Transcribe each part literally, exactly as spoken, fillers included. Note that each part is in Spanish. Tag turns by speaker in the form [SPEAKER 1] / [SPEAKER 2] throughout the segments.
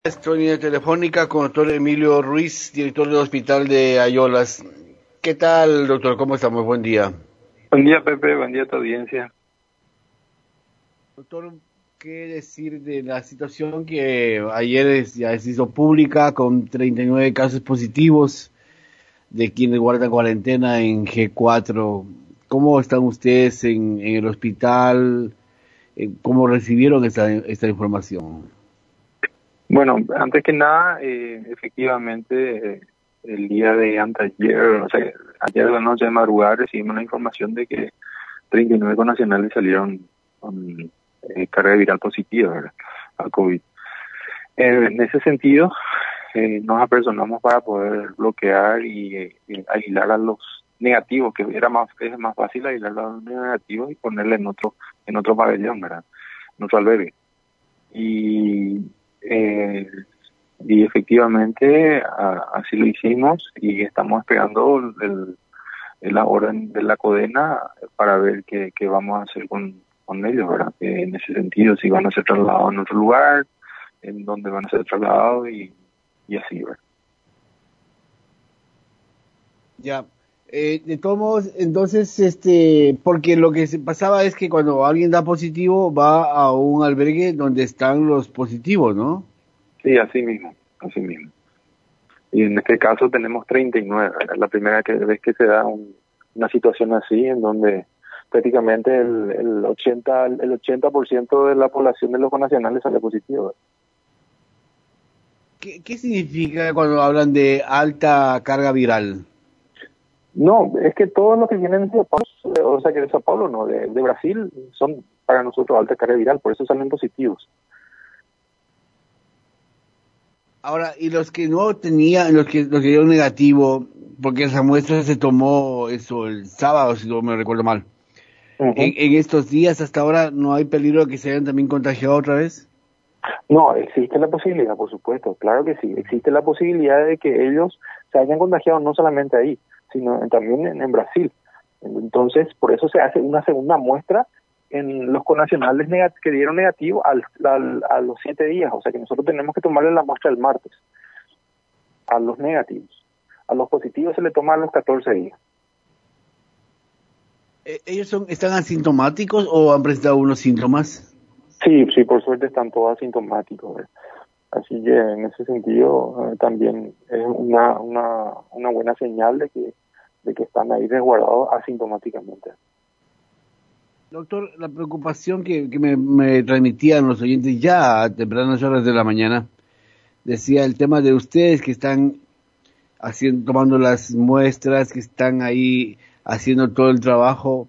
[SPEAKER 1] Nuestra línea telefónica con el doctor Emilio Ruiz, director del Hospital de Ayolas. ¿Qué tal, doctor? ¿Cómo estamos? Buen día.
[SPEAKER 2] Buen día, Pepe. Buen día a tu audiencia.
[SPEAKER 1] Doctor, ¿qué decir de la situación que ayer es- ya se hizo pública con treinta y nueve casos positivos de quienes guardan cuarentena en G cuatro? ¿Cómo están ustedes en, en el hospital? Eh, ¿Cómo recibieron esta, esta información?
[SPEAKER 2] Bueno, antes que nada, eh, efectivamente, eh, el día de anteayer, o sea, ayer de la noche de madrugada recibimos la información de que treinta y nueve connacionales salieron con eh, carga viral positiva, ¿verdad?, al COVID. Eh, en ese sentido, eh, nos apersonamos para poder bloquear y eh, eh, aislar a los negativos, que era más es más fácil aislar a los negativos y ponerle en otro en otro pabellón, ¿verdad?, en otro albergue. Y eh, y efectivamente a- así lo hicimos y estamos esperando el, el- la orden de la CODENA para ver qué, qué vamos a hacer con, con ellos, ¿verdad? Eh, en ese sentido, si van a ser trasladados en otro lugar, en dónde van a ser trasladados y, y así, ¿verdad?
[SPEAKER 1] Ya, eh, de todos modos, entonces, este, porque lo que se pasaba es que cuando alguien da positivo va a un albergue donde están los positivos, ¿no?
[SPEAKER 2] Sí, así mismo, así mismo. Y en este caso tenemos treinta y nueve, ¿verdad? La primera que, vez que se da un- una situación así, en donde prácticamente el, el ochenta el ochenta por ciento de la población de los connacionales sale positivo.
[SPEAKER 1] ¿Qué, qué significa cuando hablan de alta carga viral?
[SPEAKER 2] No, es que todos los que vienen de Sao Paulo, eh, o sea que de Sao Paulo no, de, de Brasil, son para nosotros alta carga viral, por eso salen positivos.
[SPEAKER 1] Ahora, y los que no tenían, los que, los que dieron negativo, porque esa muestra se tomó eso el sábado, si no me recuerdo mal. En,
[SPEAKER 2] Ujú.
[SPEAKER 1] en estos días, hasta ahora, ¿no hay peligro de que se hayan también contagiado otra vez?
[SPEAKER 2] No, existe la posibilidad, por supuesto, claro que sí, existe la posibilidad de que ellos se hayan contagiado no solamente ahí, sino en- también en, en Brasil. Entonces, por eso se hace una segunda muestra en los connacionales negat- que dieron negativo al, al- a los siete días, o sea que nosotros tenemos que tomarle la muestra el martes a los negativos. A los positivos se le toma a los catorce días.
[SPEAKER 1] Eh, ¿Ellos son, están asintomáticos o han presentado unos síntomas?
[SPEAKER 2] Sí, sí, por suerte están todos asintomáticos, ¿verdad? Así que en ese sentido eh, también es una, una, una buena señal de que, de que están ahí resguardados asintomáticamente.
[SPEAKER 1] Doctor, la preocupación que, que me, me transmitían los oyentes ya a tempranas horas de la mañana, decía el tema de ustedes que están haciendo, tomando las muestras, que están ahí haciendo todo el trabajo,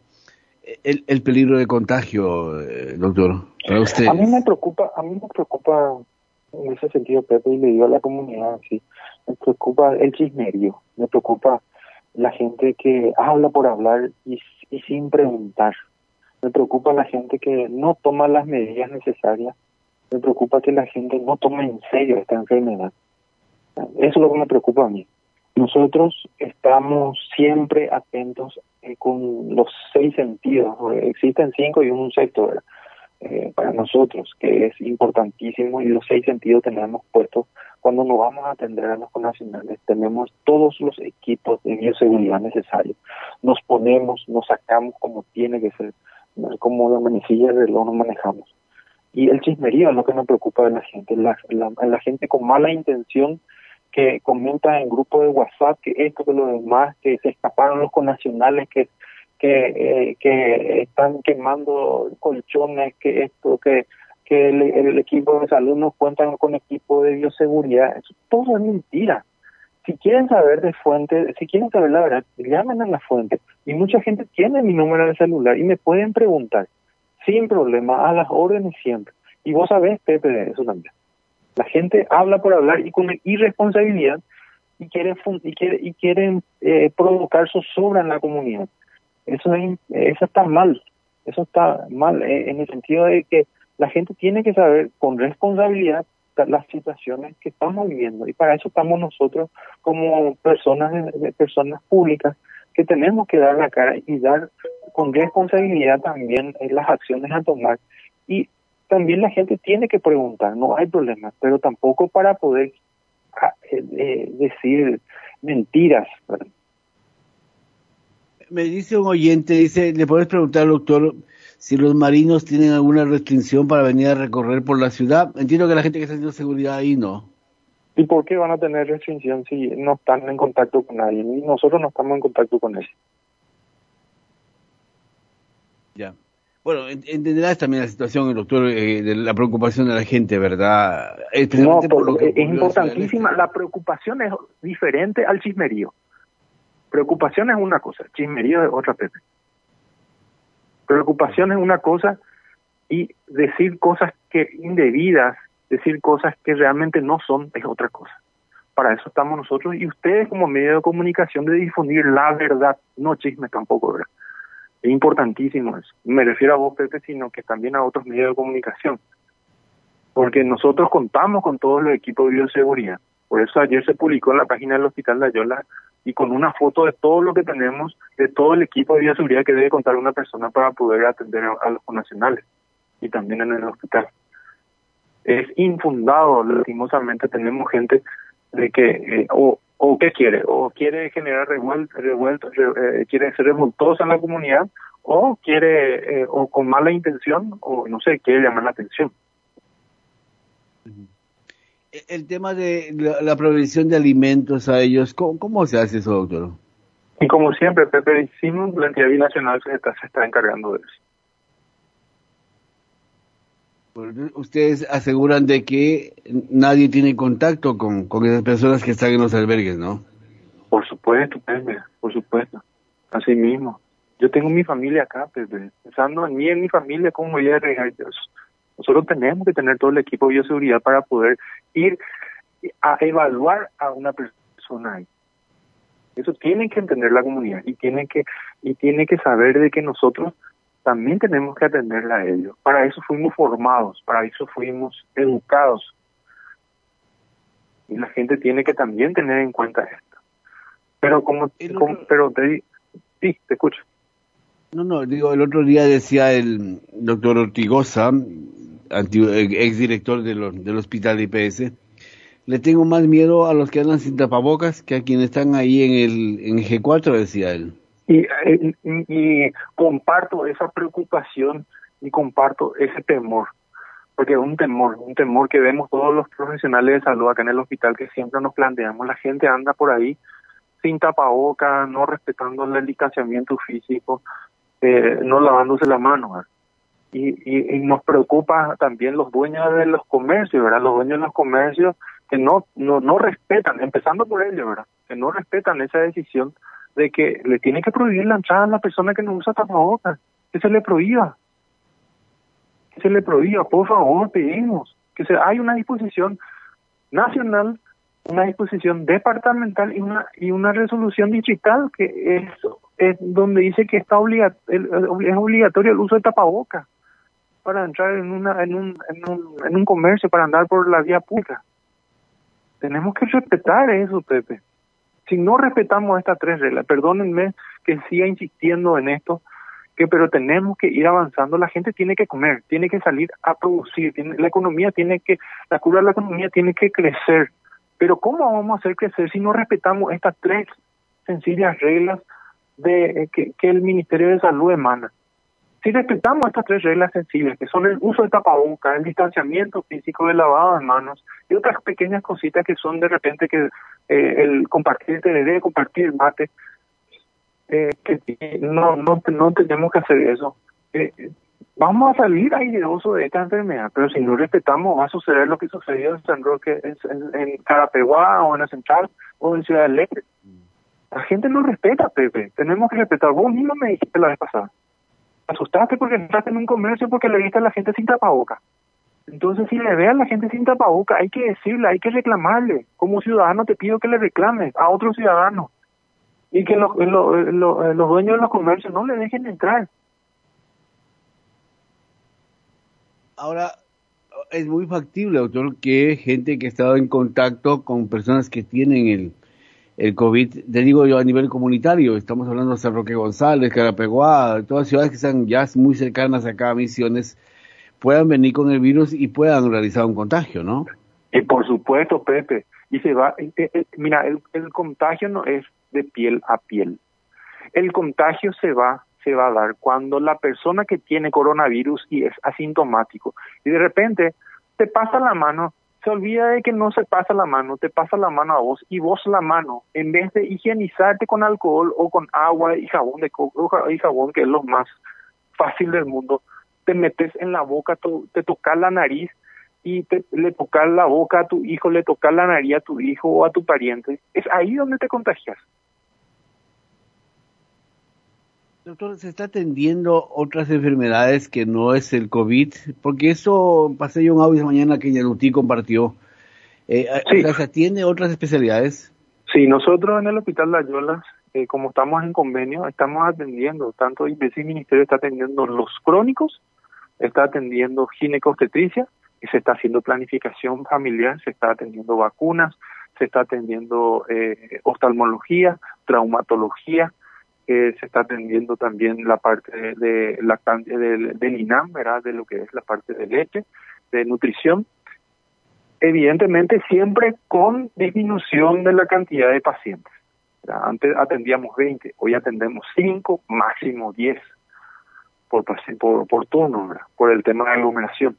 [SPEAKER 1] el, el peligro de contagio, eh, doctor, para
[SPEAKER 2] A mí me
[SPEAKER 1] ustedes.
[SPEAKER 2] preocupa, a mí me preocupa en ese sentido, Pepe, y le digo a la comunidad, sí, me preocupa el chismerío, me preocupa la gente que habla por hablar y, y sin preguntar. Me preocupa la gente que no toma las medidas necesarias. Me preocupa que la gente no tome en serio esta enfermedad. Eso es lo que me preocupa a mí. Nosotros estamos siempre atentos eh, con los seis sentidos. Porque existen cinco y un sexto, ¿verdad? Eh, para nosotros, que es importantísimo, y los seis sentidos tenemos puestos cuando nos vamos a atender a los connacionales. Tenemos todos los equipos de bioseguridad necesarios. Nos ponemos, nos sacamos como tiene que ser, ¿no? Como la manecilla del reloj nos manejamos. Y el chismerío es lo que me preocupa de la gente, la, la, la gente con mala intención que comenta en grupos de WhatsApp que esto, que lo demás, que se escaparon los connacionales, que que eh, que están quemando colchones, que esto, que que el, el equipo de salud no cuentan con equipo de bioseguridad. Eso todo es mentira. Si quieren saber de fuente, si quieren saber la verdad, llamen a la fuente. Y mucha gente tiene mi número de celular y me pueden preguntar sin problema, a las órdenes siempre. Y vos sabés, Pepe, de eso también. La gente habla por hablar y con irresponsabilidad y quieren y quieren, y quieren eh, provocar zozobra en la comunidad. Eso es, eso está mal. Eso está mal eh, en el sentido de que la gente tiene que saber con responsabilidad las situaciones que estamos viviendo, y para eso estamos nosotros como personas de personas públicas que tenemos que dar la cara y dar con responsabilidad también eh, las acciones a tomar y también la gente tiene que preguntar, no hay problema, pero tampoco para poder eh, eh, decir mentiras, ¿verdad?
[SPEAKER 1] Me dice un oyente, dice, ¿le puedes preguntar, doctor, si los marinos tienen alguna restricción para venir a recorrer por la ciudad? Entiendo que la gente que está haciendo seguridad ahí no.
[SPEAKER 2] ¿Y por qué van a tener restricción si no están en contacto con nadie? Y nosotros no estamos en contacto con ellos.
[SPEAKER 1] Ya. Bueno, entenderás también la situación, doctor, eh, de la preocupación de la gente, ¿verdad?
[SPEAKER 2] No, por lo que es importantísima. Este. La preocupación es diferente al chismerío. Preocupación es una cosa, chismerío es otra, Pepe. Preocupación es una cosa y decir cosas que indebidas, decir cosas que realmente no son, es otra cosa. Para eso estamos nosotros y ustedes como medio de comunicación de difundir la verdad, no chismes tampoco, ¿verdad? Es importantísimo eso. Me refiero a vos, Pepe, sino que también a otros medios de comunicación. Porque nosotros contamos con todos los equipos de bioseguridad. Por eso ayer se publicó en la página del Hospital de Ayola y con una foto de todo lo que tenemos, de todo el equipo de bioseguridad que debe contar una persona para poder atender a, a los connacionales y también en el hospital. Es infundado, lastimosamente tenemos gente de que, eh, o, o ¿qué quiere? O quiere generar revuelta, revuelta re, eh, quiere ser revoltosa en la comunidad, o quiere, eh, o con mala intención, o no sé, quiere llamar la atención.
[SPEAKER 1] El tema de la, la provisión de alimentos a ellos, ¿cómo, cómo se hace eso, doctor?
[SPEAKER 2] Y como siempre, Pepe, decimos, la entidad binacional se está, se está encargando de eso.
[SPEAKER 1] Ustedes aseguran de que nadie tiene contacto con, con esas personas que están en los albergues, ¿no?
[SPEAKER 2] Por supuesto, Pepe, por supuesto. Así mismo. Yo tengo mi familia acá, Pepe. Pensando en mí, en mi familia, ¿cómo voy a arriesgar eso? Nosotros tenemos que tener todo el equipo de bioseguridad para poder ir a evaluar a una persona ahí. Eso tiene que entender la comunidad y tiene que y tiene que saber de que nosotros también tenemos que atenderla a ellos. Para eso fuimos formados, para eso fuimos educados. Y la gente tiene que también tener en cuenta esto. Pero como, como pero te sí, te escucho.
[SPEAKER 1] No, no, digo, el otro día decía el doctor Ortigosa, exdirector de lo, del hospital de I P S, le tengo más miedo a los que andan sin tapabocas que a quienes están ahí en el en G cuatro, decía él.
[SPEAKER 2] Y, y, y comparto esa preocupación y comparto ese temor, porque es un temor, un temor que vemos todos los profesionales de salud acá en el hospital, que siempre nos planteamos. La gente anda por ahí sin tapabocas, no respetando el distanciamiento físico, eh, no lavándose la mano, ¿verdad? Y, y, y nos preocupa también los dueños de los comercios, ¿verdad? Los dueños de los comercios que no no no respetan, empezando por ellos, ¿verdad? Que no respetan esa decisión de que le tiene que prohibir la entrada a la persona que no usa tapabocas, que se le prohíba, que se le prohíba, por favor, pedimos, que se, hay una disposición nacional, una disposición departamental y una y una resolución distrital que es, es donde dice que está obliga, el, es obligatorio el uso de tapabocas para entrar en una en un, en un en un comercio, para andar por la vía pública. Tenemos que respetar eso, Pepe. Si no respetamos estas tres reglas, perdónenme que siga insistiendo en esto, que pero tenemos que ir avanzando. La gente tiene que comer, tiene que salir a producir, tiene, la economía tiene que, la curva de la economía tiene que crecer. Pero ¿cómo vamos a hacer crecer si no respetamos estas tres sencillas reglas de que, que el Ministerio de Salud emana? Si respetamos estas tres reglas sencillas, que son el uso de tapabocas, el distanciamiento físico, el lavado de manos y otras pequeñas cositas que son de repente que eh, el compartir tereré, compartir mate, eh, que no, no no tenemos que hacer eso. Eh, vamos a salir airosos de esta enfermedad, pero si no respetamos va a suceder lo que sucedió en San Roque, en, en, en Carapeguá o en la Central o en Ciudad del Este. La gente no respeta, Pepe. Tenemos que respetar. Vos mismo me dijiste la vez pasada. Asustaste porque entraste en un comercio porque le viste a la gente sin tapaboca. Entonces, si le ve a la gente sin tapaboca, hay que decirle, hay que reclamarle. Como ciudadano te pido que le reclames a otro ciudadano. Y que los, los, los, los dueños de los comercios no le dejen entrar.
[SPEAKER 1] Ahora, es muy factible, doctor, que gente que ha estado en contacto con personas que tienen el el COVID, te digo yo a nivel comunitario, estamos hablando de San Roque González, Carapeguá, todas ciudades que están ya muy cercanas acá a Misiones, puedan venir con el virus y puedan realizar un contagio, ¿no?
[SPEAKER 2] Y por supuesto, Pepe, y se va, eh, eh, mira, el, el contagio no es de piel a piel. El contagio se va, se va a dar cuando la persona que tiene coronavirus y es asintomático, y de repente te pasa la mano, se olvida de que no se pasa la mano, te pasa la mano a vos, y vos la mano, en vez de higienizarte con alcohol o con agua y jabón de coco y jabón, que es lo más fácil del mundo, te metes en la boca, tu, te tocas la nariz y te, le tocas la boca a tu hijo, le tocas la nariz a tu hijo o a tu pariente. Es ahí donde te contagias.
[SPEAKER 1] Doctor, ¿se está atendiendo otras enfermedades que no es el COVID? Porque eso, pasé yo un audio mañana que Yanutí compartió. Eh,
[SPEAKER 2] Sí.
[SPEAKER 1] O sea, ¿se atiende otras especialidades?
[SPEAKER 2] Sí, nosotros en el Hospital La Yola, eh, como estamos en convenio, estamos atendiendo, tanto I P C y Ministerio está atendiendo los crónicos, está atendiendo ginecobstetricia, y se está haciendo planificación familiar, se está atendiendo vacunas, se está atendiendo eh, oftalmología, traumatología, eh, se está atendiendo también la parte de, de lactancia del, del INAM, ¿verdad? De lo que es la parte de leche, de nutrición. Evidentemente siempre con disminución de la cantidad de pacientes. ¿Verdad? Antes atendíamos veinte, hoy atendemos cinco, máximo diez por, por, por turno, ¿verdad? Por el tema de aglomeración.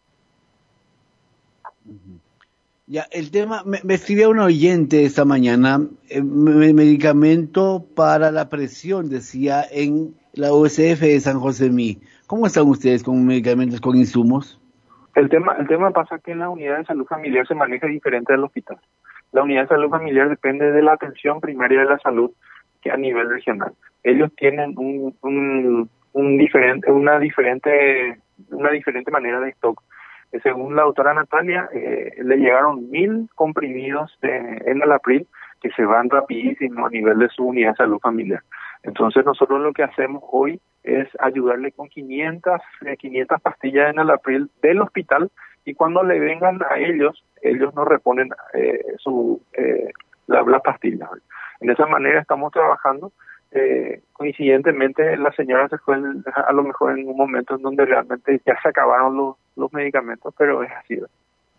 [SPEAKER 1] Ya, el tema, me, me escribía un oyente esta mañana, eh, me, medicamento para la presión, decía, en la U S F de San José Mí. ¿Cómo están ustedes con medicamentos, con insumos?
[SPEAKER 2] El tema, el tema pasa que en la unidad de salud familiar se maneja diferente del hospital. La unidad de salud familiar depende de la atención primaria de la salud que a nivel regional. Ellos tienen un, un, un diferente, una diferente, una diferente manera de stock. Según la doctora Natalia, eh, le llegaron mil comprimidos de enalapril que se van rapidísimo a nivel de su unidad de salud familiar. Entonces nosotros lo que hacemos hoy es ayudarle con quinientas, eh, quinientas pastillas de enalapril del hospital, y cuando le vengan a ellos, ellos nos reponen eh, su eh, la, la pastilla. En esa manera estamos trabajando. Eh, coincidentemente la señora se fue en, a lo mejor en un momento en donde realmente ya se acabaron los, los medicamentos, pero es así.
[SPEAKER 1] Ya.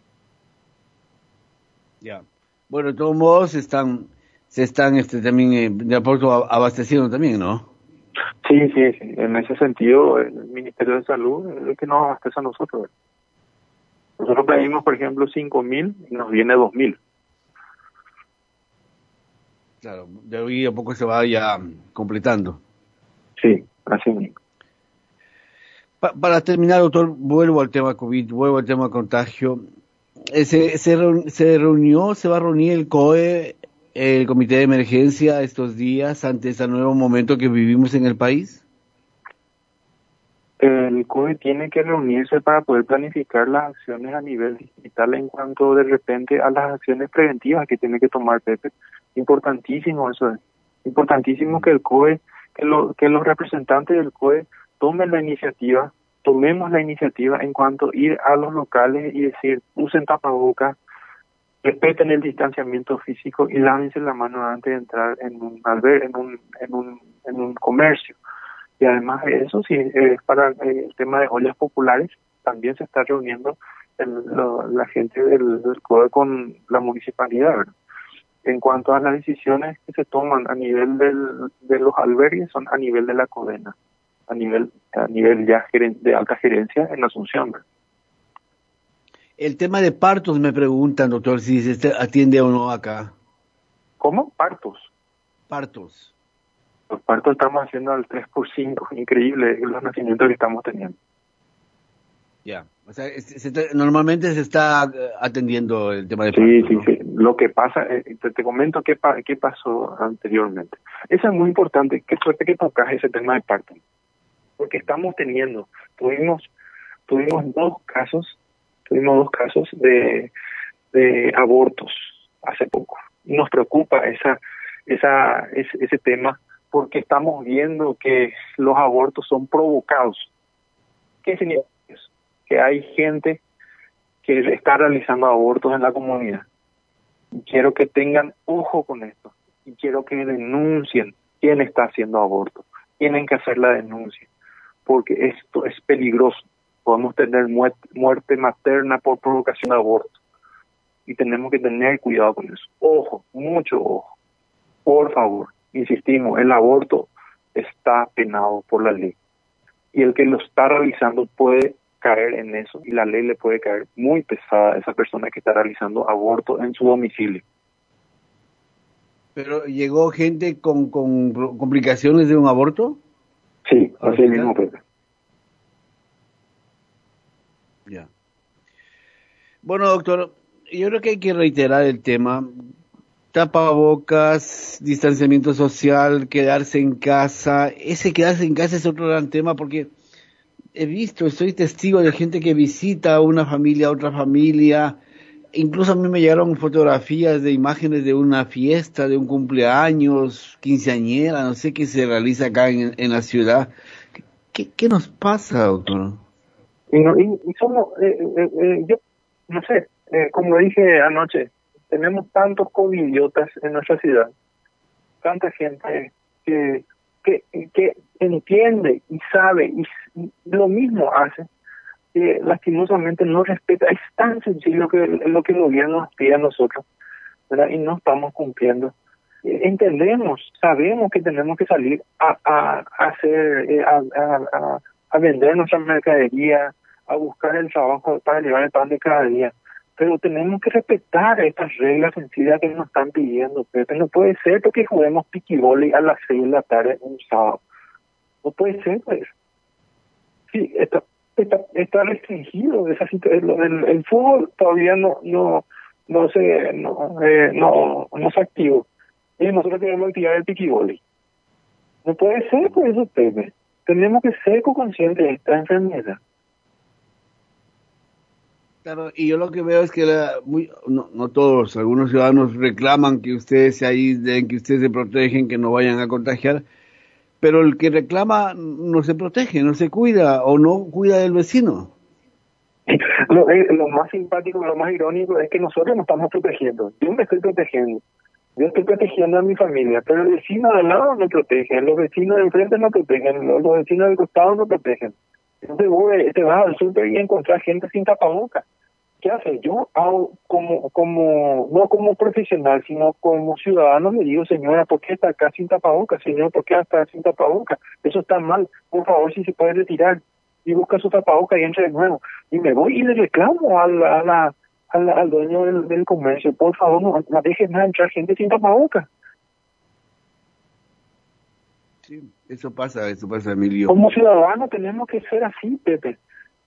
[SPEAKER 1] Yeah. Bueno, de todos modos están, se están este también eh, de aporto abasteciendo también, ¿no?
[SPEAKER 2] Sí, sí, sí. En ese sentido, el Ministerio de Salud es el que nos abastece a nosotros. Nosotros pedimos, por ejemplo, cinco mil y nos viene dos mil.
[SPEAKER 1] Claro, de hoy a poco se va ya completando.
[SPEAKER 2] Sí, así mismo.
[SPEAKER 1] Pa para terminar, doctor, vuelvo al tema COVID, vuelvo al tema contagio. Eh, ¿Se, se, reun se reunió, se va a reunir el C O E, el Comité de Emergencia, estos días ante ese nuevo momento que vivimos en el país?
[SPEAKER 2] El C O E tiene que reunirse para poder planificar las acciones a nivel digital en cuanto de repente a las acciones preventivas que tiene que tomar Pepe. Importantísimo eso es. Importantísimo que el C O E, que, lo, que los representantes del C O E tomen la iniciativa, tomemos la iniciativa en cuanto a ir a los locales y decir, usen tapabocas, respeten el distanciamiento físico y lávense la mano antes de entrar en un alber, en un, en un, en un comercio. Y además de eso, si es para el tema de ollas populares, también se está reuniendo el, lo, la gente del, del C O E con la municipalidad, ¿verdad? En cuanto a las decisiones que se toman a nivel del, de los albergues, son a nivel de la CODENA, a nivel a nivel ya geren, de alta gerencia en Asunción, ¿verdad?
[SPEAKER 1] El tema de partos, me preguntan, doctor, si se atiende o no acá.
[SPEAKER 2] ¿Cómo? Partos.
[SPEAKER 1] Partos.
[SPEAKER 2] Los partos estamos haciendo al tres por cinco, increíble los nacimientos que estamos teniendo.
[SPEAKER 1] Ya, o sea, se, se, normalmente se está atendiendo el tema de
[SPEAKER 2] sí,
[SPEAKER 1] partos,
[SPEAKER 2] sí,
[SPEAKER 1] ¿no?
[SPEAKER 2] sí. Lo que pasa, eh, te, te comento qué, pa, qué pasó anteriormente. Eso es muy importante, qué suerte que tocas ese tema de parto, porque estamos teniendo, tuvimos, tuvimos dos casos, tuvimos dos casos de, de abortos hace poco. Y nos preocupa esa, esa, ese, ese tema, porque estamos viendo que los abortos son provocados. ¿Qué significa eso? Que hay gente que está realizando abortos en la comunidad. Y quiero que tengan ojo con esto. Y quiero que denuncien quién está haciendo aborto. Tienen que hacer la denuncia, porque esto es peligroso. podemos tener muerte, muerte materna por provocación de aborto. Y tenemos que tener cuidado con eso. Ojo, mucho ojo. Por favor, insistimos, el aborto está penado por la ley. Y el que lo está realizando puede caer en eso, y la ley le puede caer muy pesada a esa persona que está realizando aborto en su domicilio.
[SPEAKER 1] ¿Pero llegó gente con, con complicaciones de un aborto?
[SPEAKER 2] Sí, así mismo, Pepe.
[SPEAKER 1] Ya. Bueno, doctor, yo creo que hay que reiterar el tema. Tapabocas, distanciamiento social, quedarse en casa. Ese quedarse en casa es otro gran tema porque he visto, soy testigo de gente que visita a una familia, a otra familia. Incluso a mí me llegaron fotografías de imágenes de una fiesta, de un cumpleaños, quinceañera, no sé qué se realiza acá en, en la ciudad. ¿Qué, qué nos pasa, doctor?
[SPEAKER 2] Y, no, y, y somos, eh, eh, eh, yo no sé, eh, como dije anoche, tenemos tantos covidiotas en nuestra ciudad, tanta gente que, que, que entiende y sabe y, y lo mismo hace, que lastimosamente no respeta. Es tan sencillo que lo que el gobierno nos pide a nosotros, ¿verdad? Y no estamos cumpliendo. Entendemos, sabemos que tenemos que salir a, a, a hacer, eh, a, a, a, a vender nuestra mercadería, a buscar el trabajo para llevar el pan de cada día, pero tenemos que respetar estas reglas sencillas que nos están pidiendo, Pepe. No puede ser porque juguemos piquiboli a las seis de la tarde un sábado. No puede ser, pues. Sí, está, está, está restringido esa situación. El, el fútbol todavía no no no se no eh, no, no se activó. Y nosotros tenemos que activar el piquiboli. No puede ser por eso, Pepe. Tenemos que ser conscientes de esta enfermedad.
[SPEAKER 1] Claro, y yo lo que veo es que la, muy, no, no todos, algunos ciudadanos reclaman que ustedes se aíslen, que ustedes se protegen, que no vayan a contagiar, pero el que reclama no se protege, no se cuida o no cuida del vecino.
[SPEAKER 2] Lo, eh, lo más simpático, lo más irónico es que nosotros nos estamos protegiendo. Yo me estoy protegiendo. Yo estoy protegiendo a mi familia, pero el vecino de al lado no protege, los vecinos de enfrente no protegen, los, los vecinos del costado no protegen. Entonces vos te vas al súper y encontrás gente sin tapabocas. ¿Qué hace? Yo hago como, como, no como profesional, sino como ciudadano, le digo, señora, ¿por qué está acá sin tapabocas? Señor, ¿por qué está sin tapabocas? Eso está mal. Por favor, si se puede retirar y busca su tapabocas y entre de nuevo. Y me voy y le reclamo a la, a la, a la, al dueño del, del comercio, por favor, no, no dejes nada entrar gente sin tapabocas.
[SPEAKER 1] Sí, eso pasa, eso pasa, Emilio.
[SPEAKER 2] Como ciudadanos tenemos que ser así, Pepe.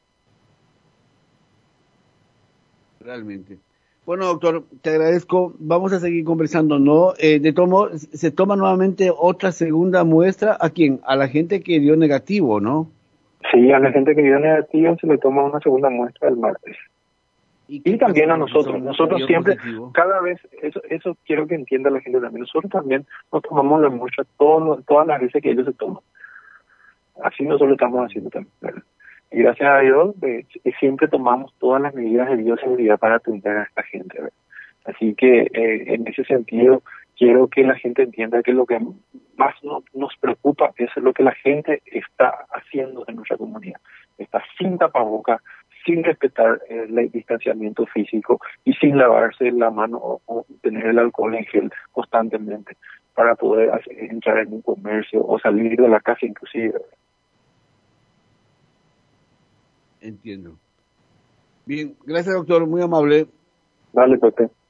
[SPEAKER 1] Realmente. Bueno, doctor, te agradezco. Vamos a seguir conversando, ¿no? Eh, de tomo, se toma nuevamente otra segunda muestra. ¿A quién? A la gente que dio negativo, ¿no?
[SPEAKER 2] Sí, a la gente que dio negativo se le toma una segunda muestra el martes. Y, y también a nosotros. Nosotros siempre, positivo? Cada vez, eso eso quiero que entienda la gente también. Nosotros también nos tomamos la muestra todo, todas las veces que ellos se toman. Así nosotros estamos haciendo también, ¿verdad? Y gracias a Dios, eh, siempre tomamos todas las medidas de bioseguridad para atender a esta gente, ¿verdad? Así que eh, en ese sentido quiero que la gente entienda que lo que más no, nos preocupa es lo que la gente está haciendo en nuestra comunidad. Está sin tapabocas, sin respetar eh, el distanciamiento físico y sin lavarse la mano o, o tener el alcohol en gel constantemente para poder hacer, entrar en un comercio o salir de la casa inclusive, ¿verdad?
[SPEAKER 1] Entiendo. Bien, gracias doctor, muy amable.
[SPEAKER 2] Dale, Pepe.